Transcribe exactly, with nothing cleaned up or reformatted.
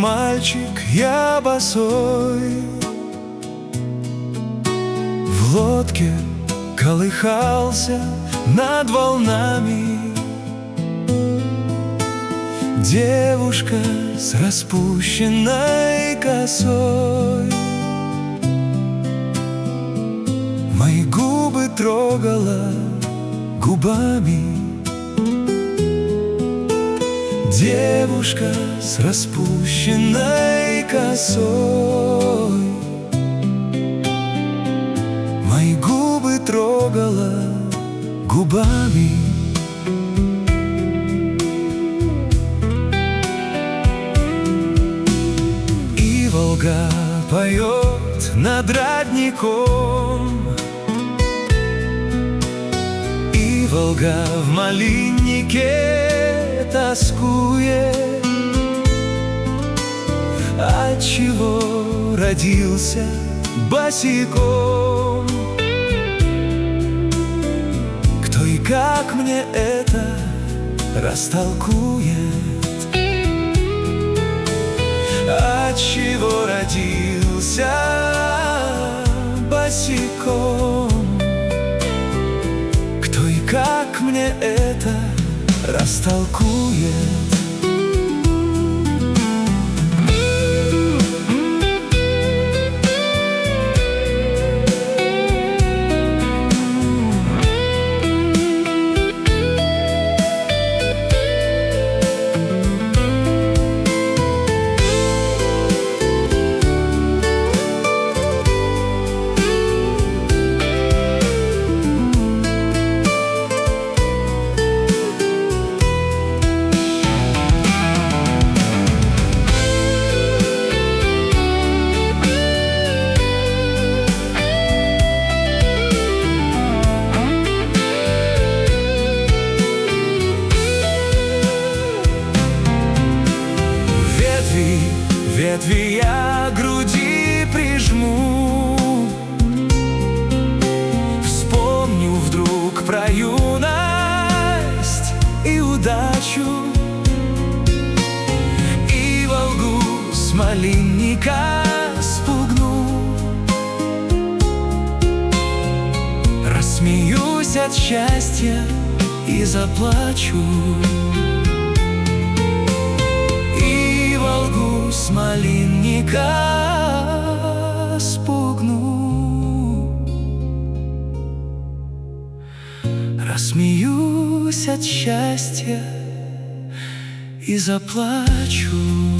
мальчик, я босой, в лодке колыхался над волнами. Девушка с распущенной косой мои губы трогала губами. Девушка с распущенной косой мои губы трогала губами. И Волга поет над родником, и Волга в малиннике тоскует. Отчего родился босиком? Кто и как мне это растолкует? Отчего родился босиком? Кто и как мне это растолкует? Ветви я к груди прижму, вспомню вдруг про юность и удачу, и Волгу с малинника спугну. Рассмеюсь от счастья и заплачу, с малинника спугну. Рассмеюсь от счастья и заплачу.